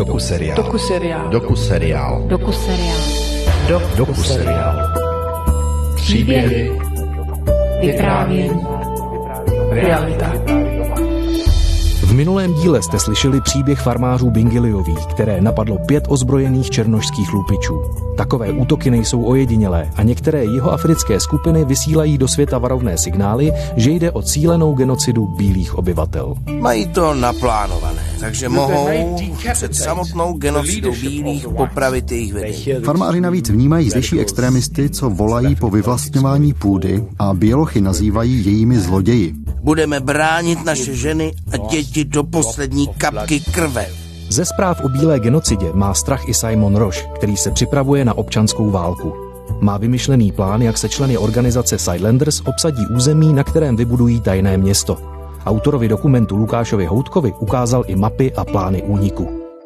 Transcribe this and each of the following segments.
Dokuseriál. Příběhy, vyprávění, realita. V minulém díle jste slyšeli příběh farmářů Bingiliových, které napadlo 5 ozbrojených černošských lupičů. Takové útoky nejsou ojedinělé a některé jihoafrické skupiny vysílají do světa varovné signály, že jde o cílenou genocidu bílých obyvatel. Mají to naplánované, takže mohou před samotnou genocidou bílých popravit jejich vedení. Farmáři navíc vnímají zdejší extrémisty, co volají po vyvlastňování půdy a bělochy nazývají jejími zloději. Budeme bránit naše ženy a děti do poslední kapky krve. Ze zpráv o bílé genocidě má strach i Simon Roche, který se připravuje na občanskou válku. Má vymyšlený plán, jak se členy organizace Sidelanders obsadí území, na kterém vybudují tajné město. Autorovi dokumentu Lukášovi Houtkovi ukázal i mapy a plány úniku.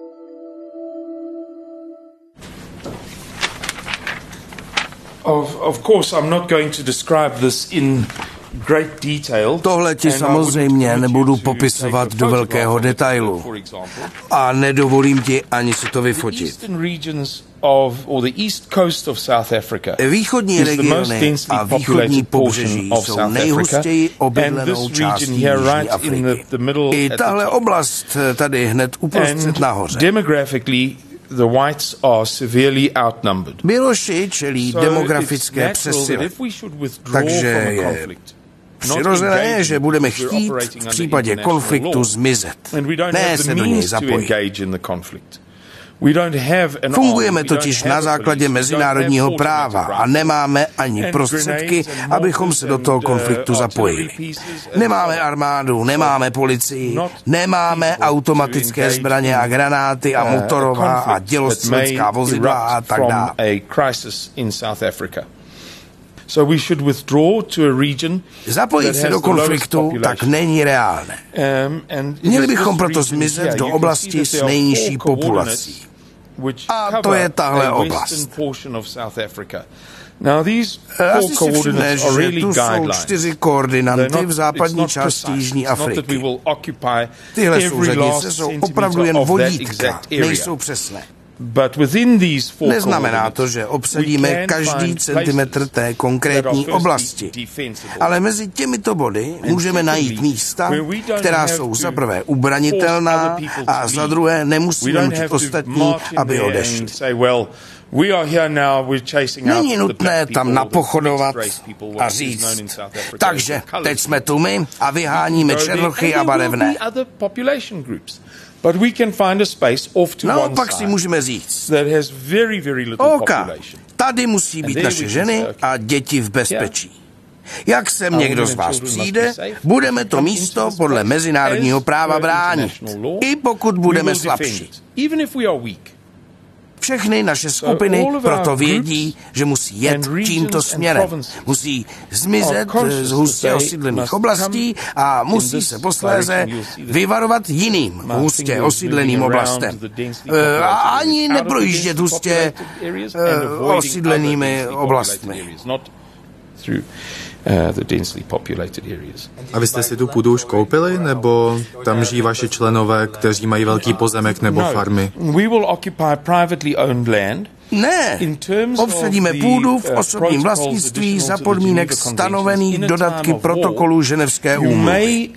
Of course, I'm not going to describe this in great detail. Tohle ti samozřejmě nebudu popisovat do velkého detailu a nedovolím ti ani si to vyfotit. Východní regiony a východní pobřeží jsou nejhustěji obydlenou částí Jižní Afriky. I tahle oblast tady hned uprostřed nahoře. The whites are severely outnumbered. Běloši čelí demografické přesile, takže je přirozené, že budeme chtít v případě konfliktu zmizet, ne se do něj zapojit. Fungujeme totiž na základě mezinárodního práva a nemáme ani prostředky, abychom se do toho konfliktu zapojili. Nemáme armádu, nemáme policii, nemáme automatické zbraně a granáty a motorová a dělostřelecká vozidla a tak dále. Zapojit se do konfliktu tak není reálné. Měli bychom proto zmizet do oblasti s nejnižší populací. A to je tahle oblast. Asi si všimneš, že tu jsou 4 koordinanty v západní části Jižní Afriky. Tyhle souřadnice jsou opravdu jen vodítka, nejsou přesné. Neznamená to, že obsadíme každý centimetr té konkrétní oblasti, ale mezi těmito body můžeme najít místa, která jsou za prvé ubranitelná a za druhé nemusí nutit ostatní, aby odešli. Není nutné tam napochodovat a říct, takže teď jsme tu my a vyháníme černochy a barevné. Naopak si můžeme říct, tady musí být naše ženy a děti v bezpečí. Jak sem někdo z vás přijde, budeme to místo podle mezinárodního práva bránit, i pokud budeme slabší. Všechny naše skupiny proto vědí, že musí jet tímto směrem. Musí zmizet z hustě osídlených oblastí a musí se posléze vyvarovat jiným hustě osídleným oblastem. A ani neprojíždět hustě osídlenými oblastmi. A vy jste si tu půdu už koupili, nebo tam žijí vaši členové, kteří mají velký pozemek nebo farmy? Ne, obsadíme půdu v osobním vlastnictví za podmínek stanovených dodatky protokolu Ženevské úmluvy.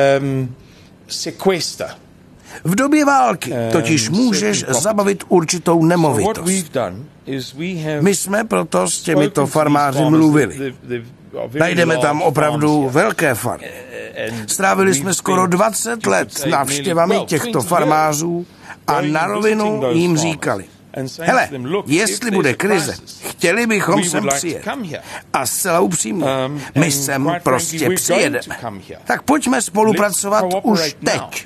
V době války totiž můžeš zabavit určitou nemovitost. My jsme proto s těmito farmáři mluvili. Najdeme tam opravdu velké farmy. Strávili jsme skoro 20 let návštěvami těchto farmářů a na rovinu jim říkali: hele, jestli bude krize, chtěli bychom sem přijet. A zcela upřímně, my sem prostě přijedeme. Tak pojďme spolupracovat už teď.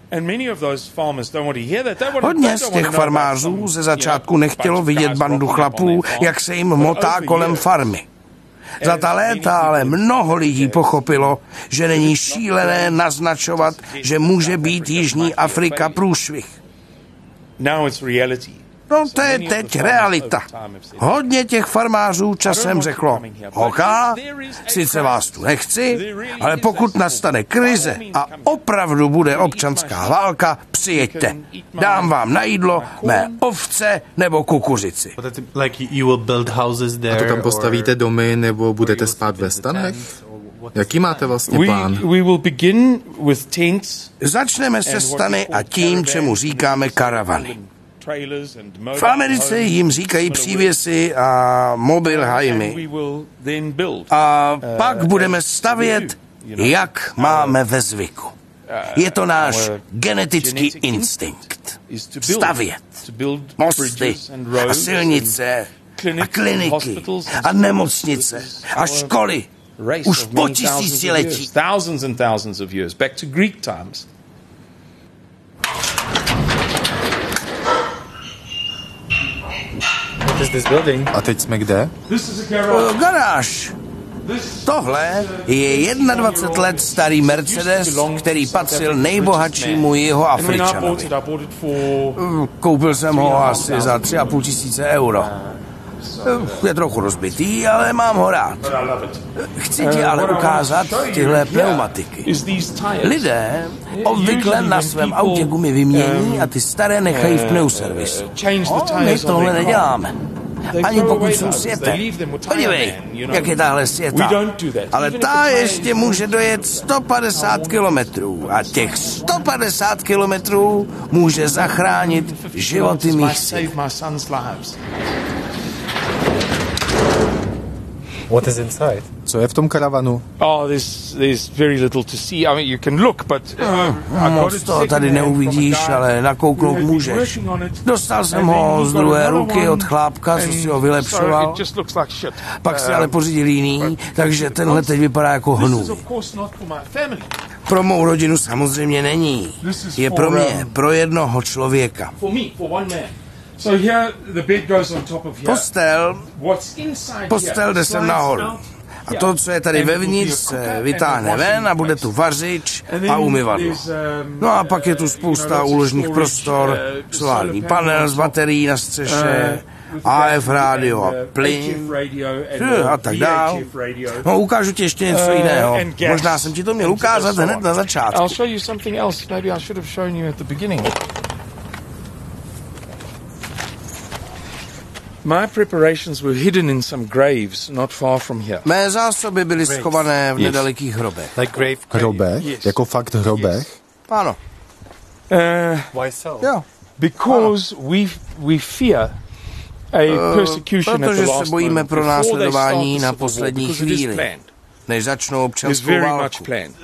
Hodně z těch farmářů ze začátku nechtělo vidět bandu chlapů, jak se jim motá kolem farmy. Za ta léta ale mnoho lidí pochopilo, že není šílené naznačovat, že může být Jižní Afrika průšvih. No to je teď realita. Hodně těch farmářů časem řeklo, hoká, sice vás tu nechci, ale pokud nastane krize a opravdu bude občanská válka, přijeďte. Dám vám na jídlo mé ovce nebo kukuřici. A to tam postavíte domy nebo budete spát ve stanech? Jaký máte vlastně plán? Začneme se stany a tím, čemu říkáme karavany. V Americe jim říkají přívěsy a mobilhajmy. A pak budeme stavět, jak máme ve zvyku. Je to náš genetický instinkt. Stavět mosty a silnice a kliniky a nemocnice a školy. Už po tisíciletí. A teď jsme kde? Garáž. Tohle je 21 let starý Mercedes, který patřil nejbohatšímu Jihoafričanovi. Koupil jsem ho asi za 3,5 tisíce euro. Je trochu rozbitý, ale mám ho rád. Chci ti ale ukázat tyhle pneumatiky. Lidé obvykle na svém autě gumy vymění a ty staré nechají v pneuservisu. My tohle neděláme. Ani pokud jsou světe. Podívej, jak je tahle světa. Ale ta ještě může dojet 150 kilometrů a těch 150 kilometrů může zachránit životy mých synů. What is inside? Co je v tom karavanu? There's very little to see. I mean, you can look, but moc toho tady neuvidíš, ale nakouknout můžeš. Dostal jsem ho z druhé ruky od chlápka, co si ho vylepšoval. Pak si ale pořídil jiný, takže tenhle teď vypadá jako hnůj. Pro mou rodinu samozřejmě není. Je pro mě, pro jednoho člověka. Postel jde sem nahoru. A to, co je tady vevnitř, se vytáhne ven a bude tu vařič a umyvadlo. No a pak je tu spousta úložných prostor, solární panel s baterií na střeše, AF rádio a plyn a tak dál. No, ukážu ti ještě něco jiného. Možná jsem ti to měl ukázat hned na začátku. My preparations were hidden in some graves not far from here. Mé zásoby byly schované v nedalekých hrobech. Hrobech? Jako fakt hrobech? Ano. Why so? Jo. Because we fear a persecution at the last moment. Protože se bojíme pro následování na poslední chvíli, než začnou občanskou válku.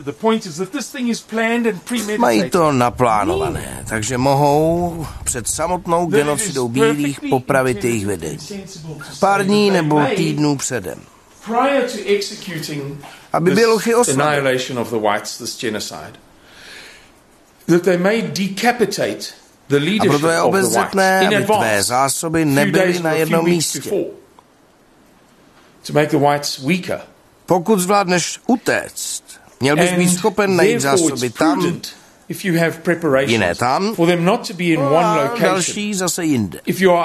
Mají to naplánované, takže mohou před samotnou genocidou bílých popravit jejich vedení. Pár dní nebo týdnů předem. Aby bělochy oslavili. A proto je obezřetné, aby tvé zásoby nebyly na jednom místě. Pokud zvládneš utéct, měl bys být schopen najít zásoby tam, jiné tam, a další zase jinde.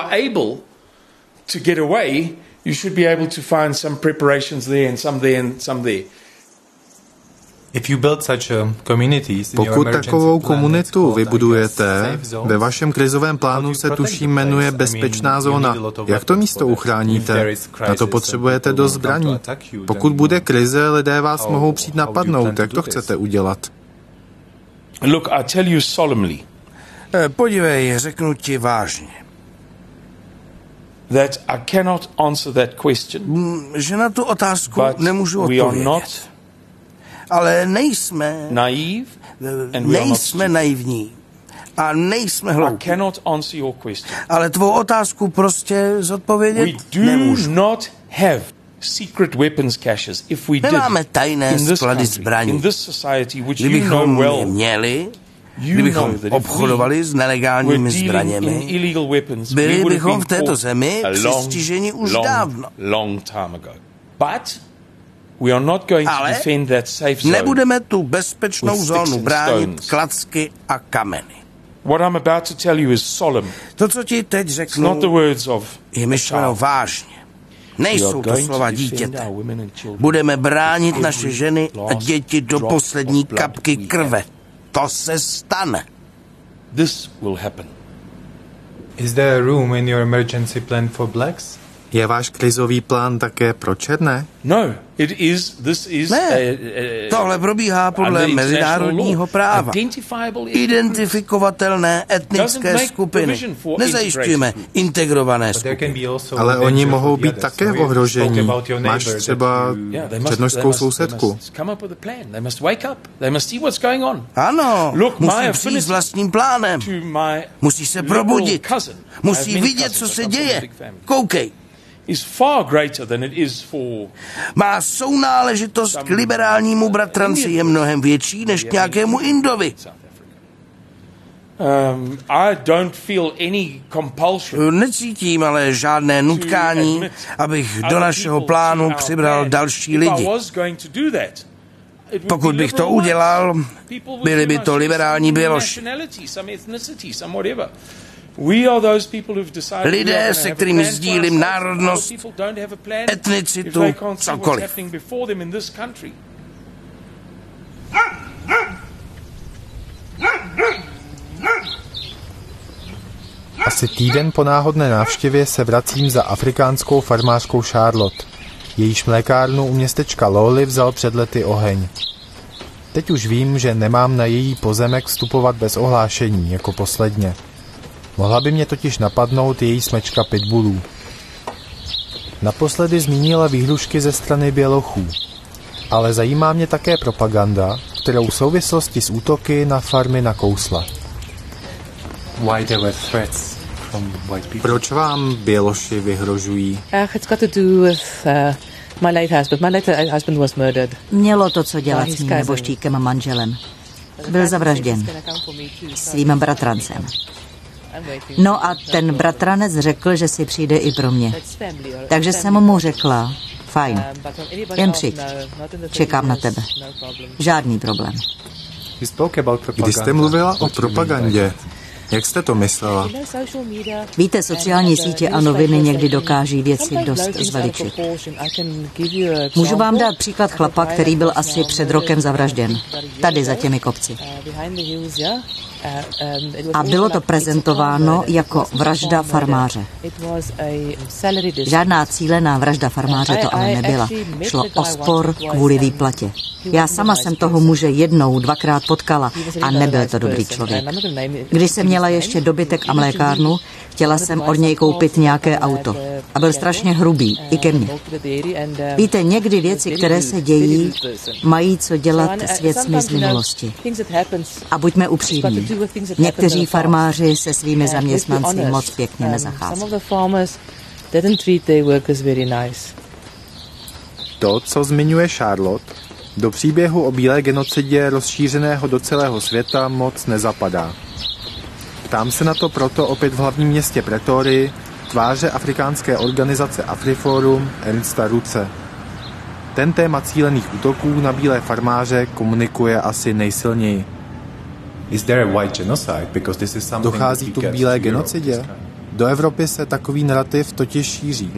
Pokud takovou komunitu vybudujete, ve vašem krizovém plánu se tuším jmenuje bezpečná zóna. Jak to místo uchráníte? Na to potřebujete dost zbraní. Pokud bude krize, lidé vás mohou přijít napadnout. Jak to chcete udělat? Look, I tell you solemnly. Podívej, řeknu ti vážně. That I cannot answer that question. Že na tu otázku nemůžu odpovědět. Ale nejsme naivní a nejsme hloupí. Ale tvou otázku prostě zodpovědět nemůžu. Nemáme tajné sklady zbraní. Kdybychom je měli, kdybychom obchodovali s nelegálními zbraněmi, byli bychom v této zemi přistiženi už dávno. Ale nebudeme tu bezpečnou zónu bránit klacky a kameny. What I'm about to tell you is solemn. To, co ti teď řeknu, je myšleno vážně. Nejsou to slova dítěte. Budeme bránit naše ženy a děti do poslední kapky krve. To se stane. This will happen. Is there a room in your emergency plan for blacks? Je váš krizový plán také pro černé? Ne, tohle probíhá podle mezinárodního práva. Identifikovatelné etnické skupiny. Nezajišťujeme integrované skupiny. Ale oni mohou být také v ohrožení. Máš třeba černošskou sousedku. Ano, musí přijít s vlastním plánem. Musí se probudit. Musí vidět, co se děje. Koukej. Má sounáležitost k liberálnímu bratranci je mnohem větší než k nějakému Indovi. Necítím ale žádné nutkání, abych do našeho plánu přibral další lidi. Pokud bych to udělal, byli by to liberální Běloši. Lidé, se kterými sdílím národnost, etnicitu, cokoliv. Asi týden po náhodné návštěvě se vracím za afrikánskou farmářkou Charlotte. Jejíž mlékárnu u městečka Loli vzal před lety oheň. Teď už vím, že nemám na její pozemek vstupovat bez ohlášení, jako posledně. Mohla by mě totiž napadnout její smečka pitbullů. Naposledy zmínila výhrušky ze strany bělochů. Ale zajímá mě také propaganda, kterou v souvislosti s útoky na farmy nakousla. Proč vám běloši vyhrožují? Mělo to co dělat s mým neboštíkem a manželem. Byl zavražděn svým bratrancem. No a ten bratranec řekl, že si přijde i pro mě. Takže jsem mu řekla, fajn, jen přijď, čekám na tebe. Žádný problém. Když jste mluvila o propagandě, jak jste to myslela? Víte, sociální sítě a noviny někdy dokáží věci dost zveličit. Můžu vám dát příklad chlapa, který byl asi před rokem zavražděn. Tady za těmi kopci. A bylo to prezentováno jako vražda farmáře. Žádná cílená vražda farmáře to ale nebyla. Šlo o spor kvůli výplatě. Já sama jsem toho muže jednou, dvakrát potkala a nebyl to dobrý člověk. Když jsem měla ještě dobytek a mlékárnu, chtěla jsem od něj koupit nějaké auto. A byl strašně hrubý, i ke mně. Víte, někdy věci, které se dějí, mají co dělat s věcmi z minulosti. A buďme upřímní. Někteří farmáři se svými zaměstnanci moc pěkně nezachází. To, co zmiňuje Charlotte, do příběhu o bílé genocidě rozšířeného do celého světa moc nezapadá. Ptám se na to proto opět v hlavním městě Pretorii tváře afrikánské organizace Afriforum Ernsta Ruce. Ten téma cílených útoků na bílé farmáře komunikuje asi nejsilněji. Dochází tu k bílé genocidě? Do Evropy se takový narrativ totiž šíří.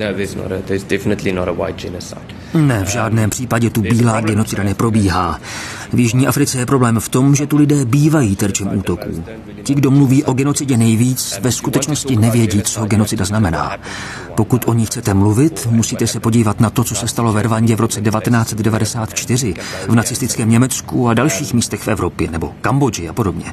Ne, v žádném případě tu bílá genocida neprobíhá. V Jižní Africe je problém v tom, že tu lidé bývají terčem útoků. Ti, kdo mluví o genocidě nejvíc, ve skutečnosti nevědí, co genocida znamená. Pokud o ní chcete mluvit, musíte se podívat na to, co se stalo ve Rwandě v roce 1994, v nacistickém Německu a dalších místech v Evropě, nebo Kambodži a podobně.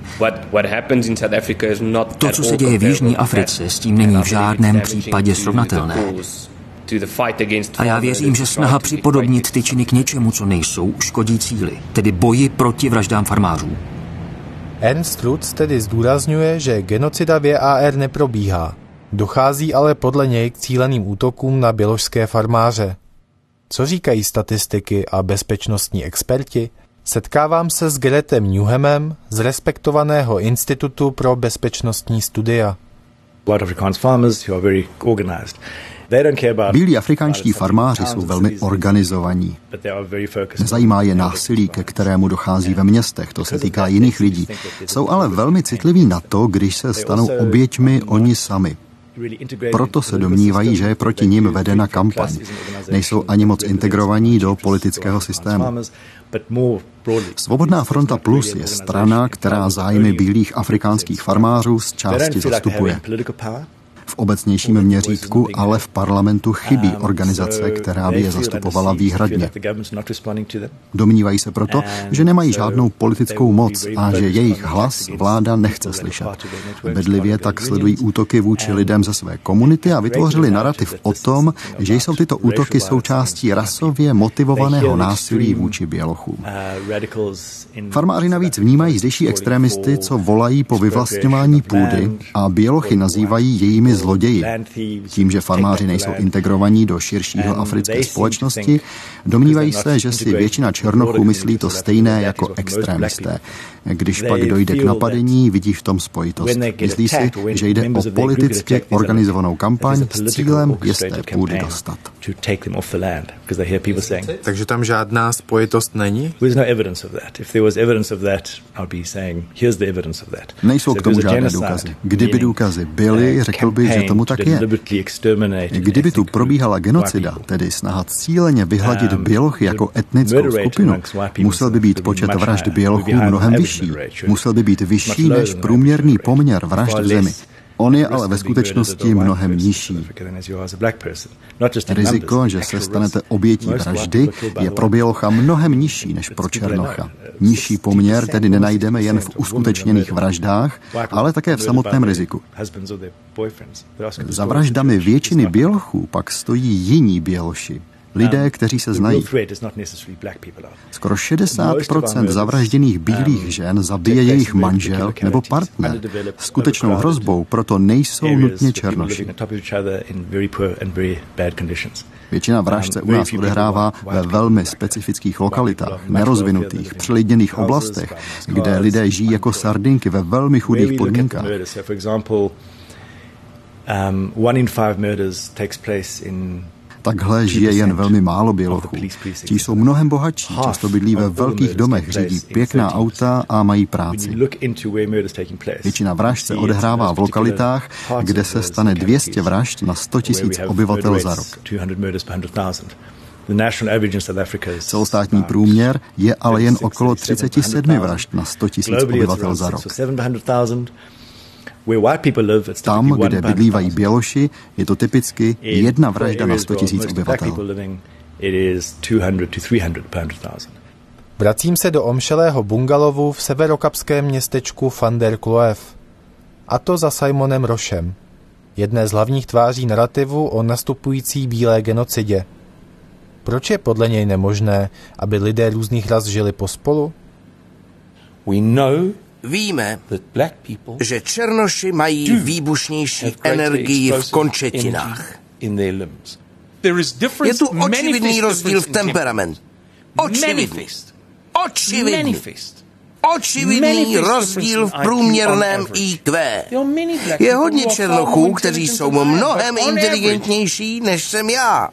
To, co se děje v Jižní Africe, s tím není v žádném případě srovnatelné. A já věřím, že snaha připodobnit ty činy k něčemu, co nejsou, škodí cíli, tedy boji proti vraždám farmářů. Ernst Rutz tedy zdůrazňuje, že genocida v JAR neprobíhá. Dochází ale podle něj k cíleným útokům na běložské farmáře. Co říkají statistiky a bezpečnostní experti? Setkávám se s Gretem Newhamem z respektovaného Institutu pro bezpečnostní studia. Bílí afrikánští farmáři jsou velmi organizovaní. Nezajímá je násilí, ke kterému dochází ve městech, to se týká jiných lidí. Jsou ale velmi citliví na to, když se stanou oběťmi oni sami. Proto se domnívají, že je proti nim vedena kampaň. Nejsou ani moc integrovaní do politického systému. Svobodná fronta Plus je strana, která zájmy bílých afrikánských farmářů z části zastupuje. V obecnějším měřítku ale v parlamentu chybí organizace, která by je zastupovala výhradně. Domnívají se proto, že nemají žádnou politickou moc a že jejich hlas vláda nechce slyšet. Bedlivě tak sledují útoky vůči lidem ze své komunity a vytvořili narativ o tom, že jsou tyto útoky součástí rasově motivovaného násilí vůči bělochům. Farmáři navíc vnímají zdejší extrémisty, co volají po vyvlastňování půdy a bělochy nazývají jejími zloději. Tím, že farmáři nejsou integrovaní do širšího africké společnosti, domnívají se, že si většina černochů myslí to stejné jako extrémisté. Když pak dojde k napadení, vidí v tom spojitost. Myslí si, že jde o politicky organizovanou kampaň s cílem je z té půdy dostat. Takže tam žádná spojitost není? Nejsou k tomu žádné důkazy. Kdyby důkazy byly, řekl by, že tomu tak je. Kdyby tu probíhala genocida, tedy snaha cíleně vyhladit bělochy jako etnickou skupinu, musel by být počet vražd bělochů mnohem vyšší. Musel by být vyšší než průměrný poměr vražd v zemi. On je ale ve skutečnosti mnohem nižší. Riziko, že se stanete obětí vraždy, je pro bělocha mnohem nižší než pro černocha. Nižší poměr tedy nenajdeme jen v uskutečněných vraždách, ale také v samotném riziku. Za vraždami většiny bělochů pak stojí jiní běloši. Lidé, kteří se znají. Skoro 60% zavražděných bílých žen zabije jejich manžel nebo partner. Skutečnou hrozbou proto nejsou nutně černoši. Většina vražd se u nás odehrává ve velmi specifických lokalitách, nerozvinutých, přelidněných oblastech, kde lidé žijí jako sardinky ve velmi chudých podmínkách. Takhle žije jen velmi málo bělochů. Ti jsou mnohem bohatší, často bydlí ve velkých domech, řídí pěkná auta a mají práci. Většina vražd se odehrává v lokalitách, kde se stane 200 vražd na 100 000 obyvatel za rok. Celostátní průměr je ale jen okolo 37 vražd na 100 000 obyvatel za rok. Tam, kde bydlívají běloši, je to typicky jedna vražda na 100 000 obyvatel. Vracím se do omšelého bungalovu v severokapském městečku Van der Kloef. A to za Simonem Rochem, jedné z hlavních tváří narrativu o nastupující bílé genocidě. Proč je podle něj nemožné, aby lidé různých ras žili pospolu? Víme, že černoši mají výbušnější energii v končetinách. Je tu očividný rozdíl v temperamentu. Očividný rozdíl v průměrném IQ. Je hodně černochů, kteří jsou mnohem inteligentnější, než jsem já.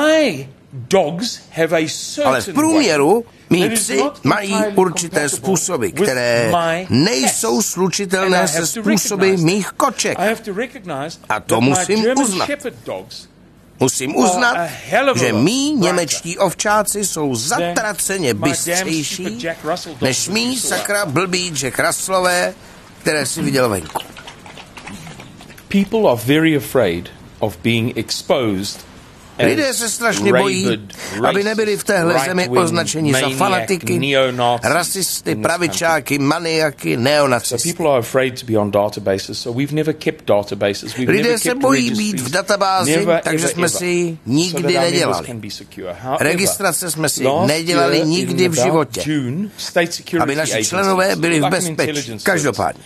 Ale v průměru mí psi mají určité způsoby, které nejsou slučitelné se způsoby mých koček. A to musím uznat. Musím uznat, že mí němečtí ovčáci jsou zatraceně bystřejší než mí sakra blbý Jack Russellové, které si viděl venku. People are very afraid of being exposed. Lidé se strašně bojí, aby nebyli v téhle zemi označeni za fanatiky, rasisty, pravičáky, maniaky, neonacisty. Lidé se bojí být v databázi, takže jsme si ji nikdy nedělali. Registrace jsme si nedělali nikdy v životě, aby naši členové byli v bezpečí. Každopádně.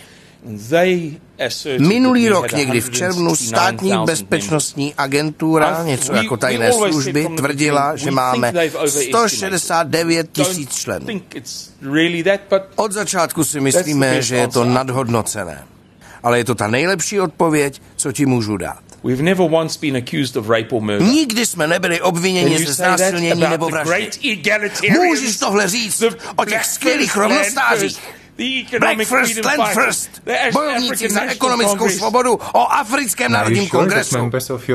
Minulý rok někdy v červnu státní bezpečnostní agentura, něco jako tajné služby, tvrdila, že máme 169 000 členů. Od začátku si myslíme, že je to nadhodnocené. Ale je to ta nejlepší odpověď, co ti můžu dát. Nikdy jsme nebyli obviněni ze znásilnění nebo vraždy. Můžeš tohle říct o těch skvělých rovnostářích? Black first, land first. Bojovníci za ekonomickou svobodu o Africkém národním kongresu.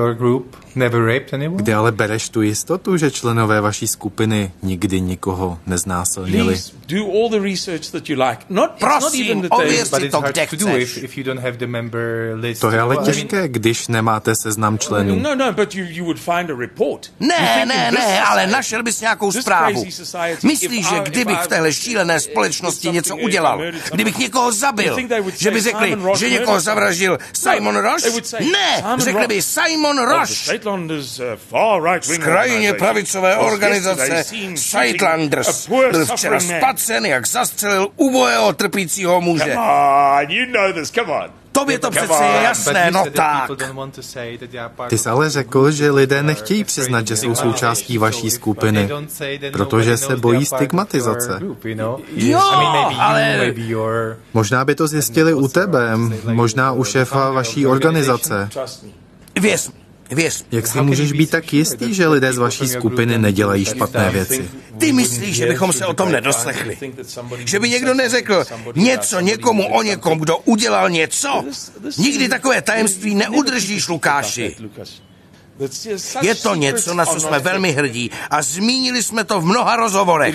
Kde ale bereš tu jistotu, že členové vaší skupiny nikdy nikoho neznásilnili? Prosím, ověř si to, kde chceš. To je ale těžké, když nemáte seznam členů. Ne, ale našel bys nějakou zprávu. Myslíš, že kdybych v téhle šílené společnosti něco udělal, kdybych někoho zabil, že by řekli, že někoho zavraždil Simon Rush? Ne, řekli by Simon Rush. Z krajně pravicové organizace Sightlanders byl včera spatřen, jak zastřelil ubohého trpícího muže. Tobě to přece je jasné, no tak. Ty jsi ale řekl, že lidé nechtějí přiznat, že jsou součástí vaší skupiny, protože se bojí stigmatizace. Jo, ale... Možná by to zjistili u tebe, možná u šéfa vaší organizace. Věř. Jak si můžeš být tak jistý, že lidé z vaší skupiny nedělají špatné věci? Ty myslíš, že bychom se o tom nedoslechli? Že by někdo neřekl něco někomu o někom, kdo udělal něco? Nikdy takové tajemství neudržíš, Lukáši. Je to něco, na co jsme velmi hrdí a zmínili jsme to v mnoha rozhovorech.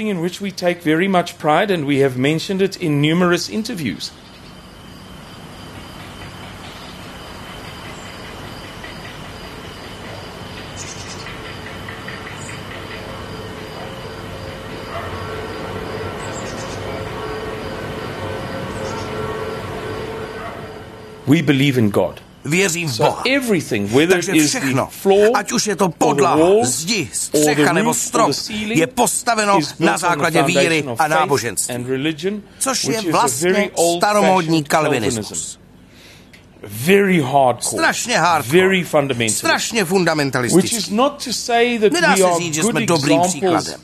We believe in God. Věřím v Boha. Takže všechno, ať už je to podlaha, zdi, střecha nebo strop, je postaveno na základě víry a náboženství, což je vlastně staromódní kalvinismus. Strašně hardcore, strašně fundamentalistický. Nedá se říct, že jsme dobrým příkladem.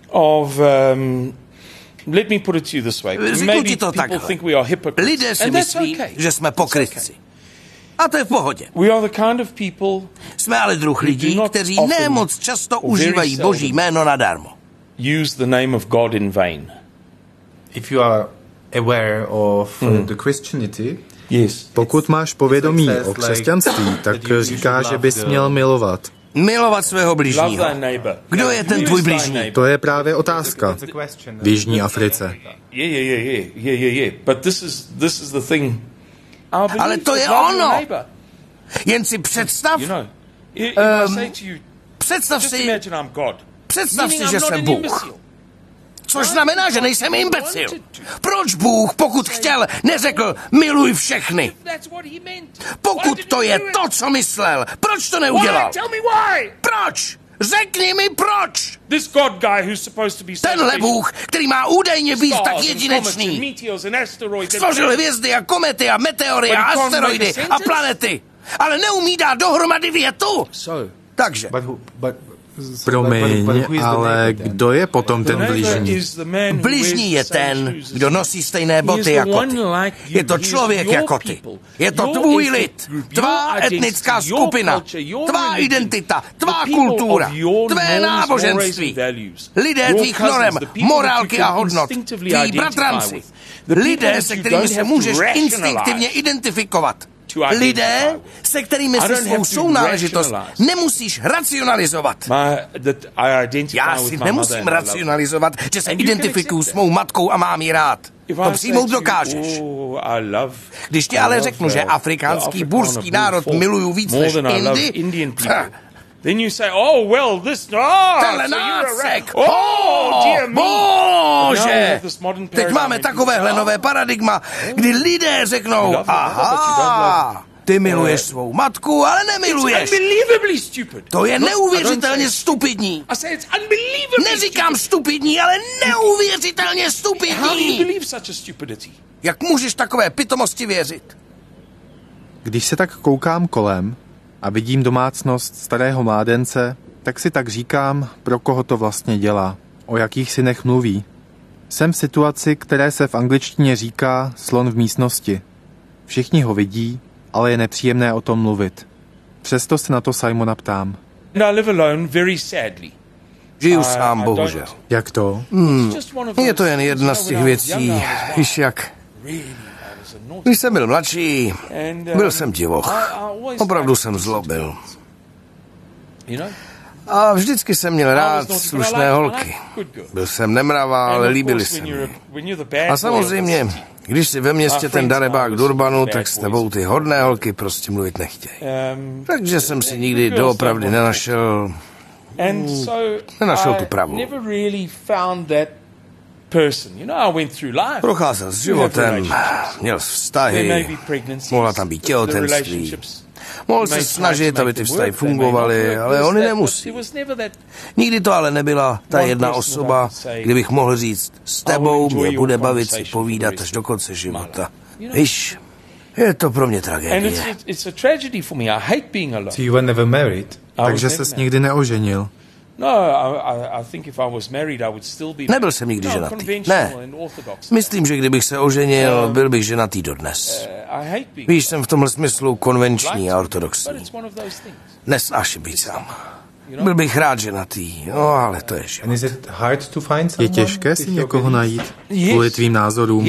Let me put it to you this way. Maybe people think we are hypocrites. Lidé si myslí, že jsme pokrytci. A to je v pohodě. Jsme ale druh lidí, kteří nemoc často užívají Boží jméno nadarmo. Use the name of God in vain. If you are aware of the Christianity, pokud máš povědomí o křesťanství, tak říká, že bys měl milovat. Milovat svého bližního. Kdo je ten tvůj bližní? To je právě otázka v Jižní Africe. Ale to je ono. Jen si představ, představ si, že jsem Bůh. Což znamená, že nejsem imbecil. Proč Bůh, pokud chtěl, neřekl miluj všechny? Pokud to je to, co myslel, proč to neudělal? Proč? Řekni mi proč! Tenhle Bůh, který má údajně být tak jedinečný, stvořil hvězdy a komety a meteory a asteroidy a planety, ale neumí dát dohromady větu. Takže... Promiň, ale kdo je potom ten bližní? Bližní je ten, kdo nosí stejné boty jako ty. Je to člověk jako ty. Je to tvůj lid, tvá etnická skupina, tvá identita, tvá kultura, tvé náboženství. Lidé tvých norem, morálky a hodnot, tví bratranci. Lidé, se kterými se můžeš instinktivně identifikovat. Lidé, se kterými si svou sounáležitost nemusíš racionalizovat. Já si nemusím racionalizovat, že se identifikuju s mou matkou a mám ji rád. To přijmout dokážeš. Když ti ale řeknu, že afrikánský burský národ miluju víc než Indy, then you say, oh, well, tenhle nácek! Bože! Teď máme takovéhle nové paradigma, kdy lidé řeknou, aha, ty miluješ svou matku, ale nemiluješ. To je neuvěřitelně stupidní. Neříkám stupidní, ale neuvěřitelně stupidní. Jak můžeš takové pitomosti věřit? Když se tak koukám kolem a vidím domácnost starého mládence, tak si tak říkám, pro koho to vlastně dělá, o jakých synech mluví. Jsem v situaci, které se v angličtině říká slon v místnosti. Všichni ho vidí, ale je nepříjemné o tom mluvit. Přesto se na to Simona ptám. Žiju sám, bohužel. Jak to? Je to jen jedna z těch věcí, víš jak. Když jsem byl mladší, byl jsem divoch. Opravdu jsem zlobil. A vždycky jsem měl rád slušné holky. Byl jsem nemravá, ale líbily se mi. A samozřejmě, když si ve městě ten darebák Durbanu, tak s tebou ty hodné holky prostě mluvit nechtějí. Takže jsem si nikdy doopravdy nenašel tu pravou. Procházel s životem, měl vztahy, mohla tam být těhotenství. Mohl se snažit, aby ty vztahy fungovaly, ale oni nemusí. Nikdy to ale nebyla ta jedna osoba, kdybych mohl říct, s tebou mě bude bavit si povídat až do konce života. Víš, je to pro mě tragédie. Takže ses nikdy neoženil? Nebyl jsem nikdy ženatý. Ne. Myslím, že kdybych se oženil, byl bych ženatý dodnes. Víš, jsem v tomhle smyslu konvenční a ortodoxní. Nesnáším být sám. Byl bych rád ženatý, no ale to je život. Je těžké si někoho najít kvůli tvým názorům?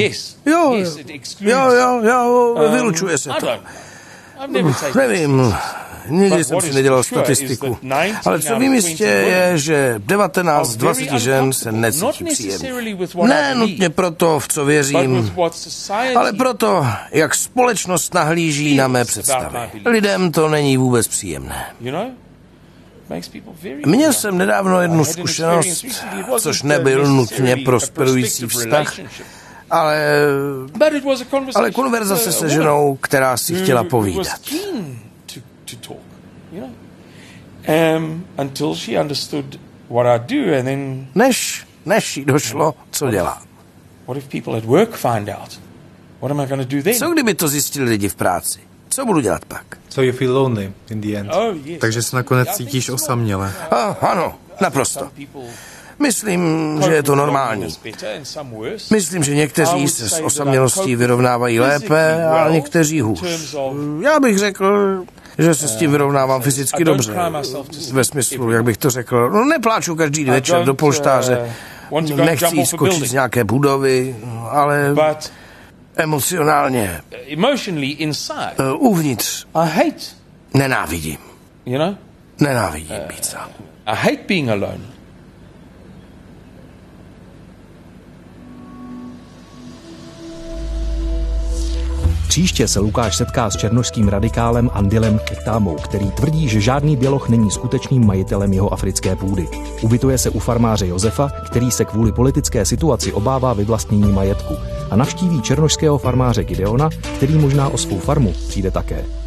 Jo, vylučuje se to. Nevím. Nikdy jsem si nedělal statistiku. Ale co vím jistě je, že 19 z 20 žen se necítí příjemně. Ne nutně proto, v co věřím, ale proto, jak společnost nahlíží na mé představy. Lidem to není vůbec příjemné. Měl jsem nedávno jednu zkušenost, což nebyl nutně prosperující vztah, ale konverzace se ženou, která si chtěla povídat. Než jí došlo, co dělá. Co kdyby to zjistili lidi v práci? Co budu dělat pak? Takže se nakonec cítíš osaměle. Ano, naprosto. Myslím, že je to normální. Myslím, že někteří se s osamělostí vyrovnávají lépe a někteří hůř. Já bych řekl, že se s tím vyrovnávám fyzicky dobře. Ve smyslu, jak bych to řekl, no nepláču každý večer do polštáře, nechci jít skočit z nějaké budovy, ale emocionálně, uvnitř, nenávidím. Nenávidím být sám. Příště se Lukáš setká s černošským radikálem Andilem Ketámou, který tvrdí, že žádný běloch není skutečným majitelem jeho africké půdy. Ubytuje se u farmáře Josefa, který se kvůli politické situaci obává vyvlastnění majetku, a navštíví černošského farmáře Gideona, který možná o svou farmu přijde také.